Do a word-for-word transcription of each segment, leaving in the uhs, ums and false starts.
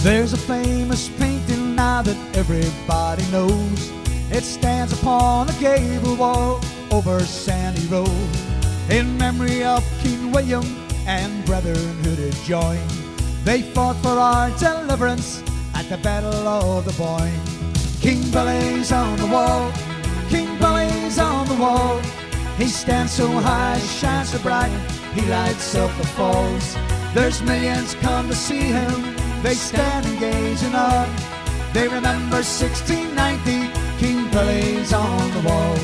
There's a famous painting now that everybody knows. It stands upon a gable wall over Sandy Road, in memory of King William and Brethren who did join. They fought for our deliverance at the Battle of the Boyne. King Billy's on the wall, King Billy's on the wall. He stands so high, shines so bright, he lights up the falls. There's millions come to see him, they stand and gaze in awe. They remember sixteen ninety, King Billy's on the wall.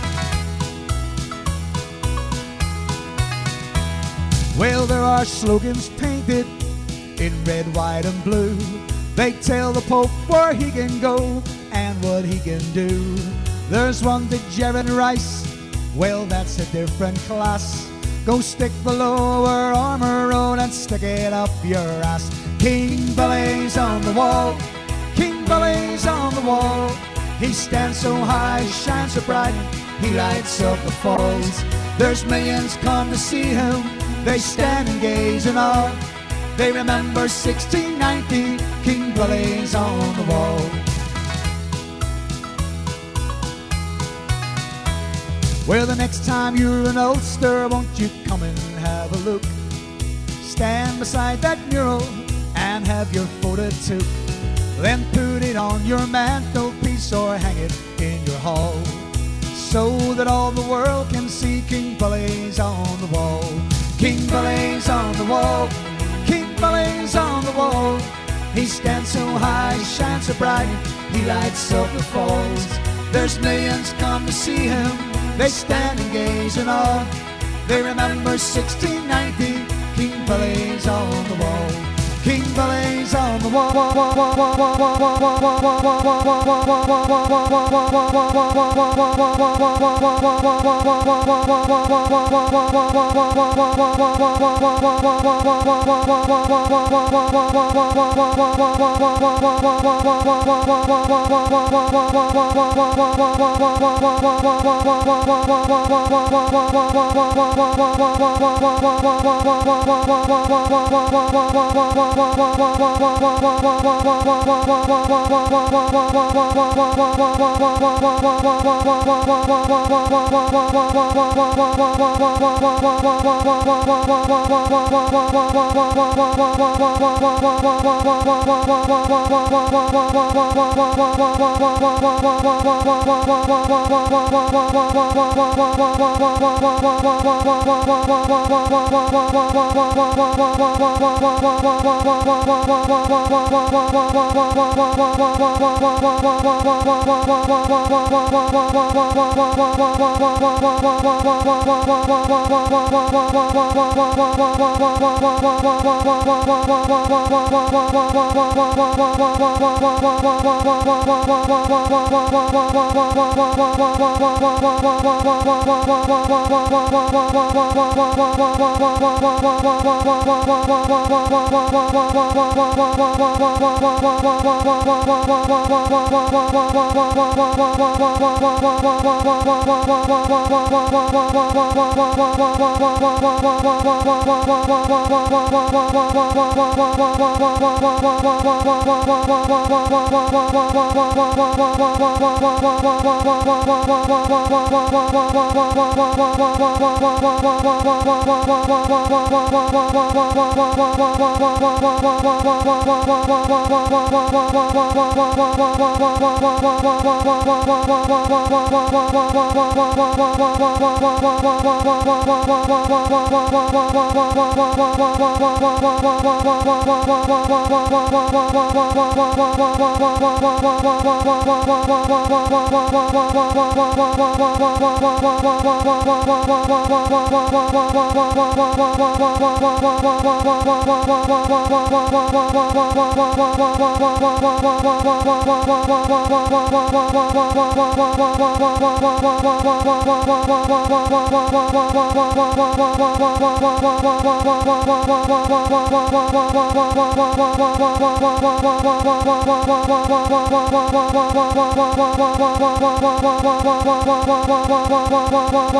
Well, there are slogans painted in red, white and blue. They tell the Pope where he can go and what he can do. There's one to Jared Rice, well, that's a different class. Go stick the lower armor road and stick it up your ass. King Billy's on the wall, King Billy's on the wall. He stands so high, shines so bright, he lights up the falls. There's millions come to see him, they stand and gaze in awe. They remember sixteen ninety, King Billy's on the wall. Well, the next time you're in Ulster, won't you come and have a look? Stand beside that mural and have your photo took. Then put it on your mantelpiece or hang it in your hall, so that all the world can see King Billy's on the wall. King Billy's on the wall, King Billy's on the wall. He stands so high, shines so bright, he lights up the falls. There's millions come to see him, they stand and gaze in awe. They remember sixteen ninety, King Billy's on the wall. King Billy's on the wall.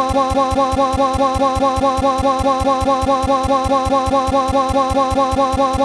Bye.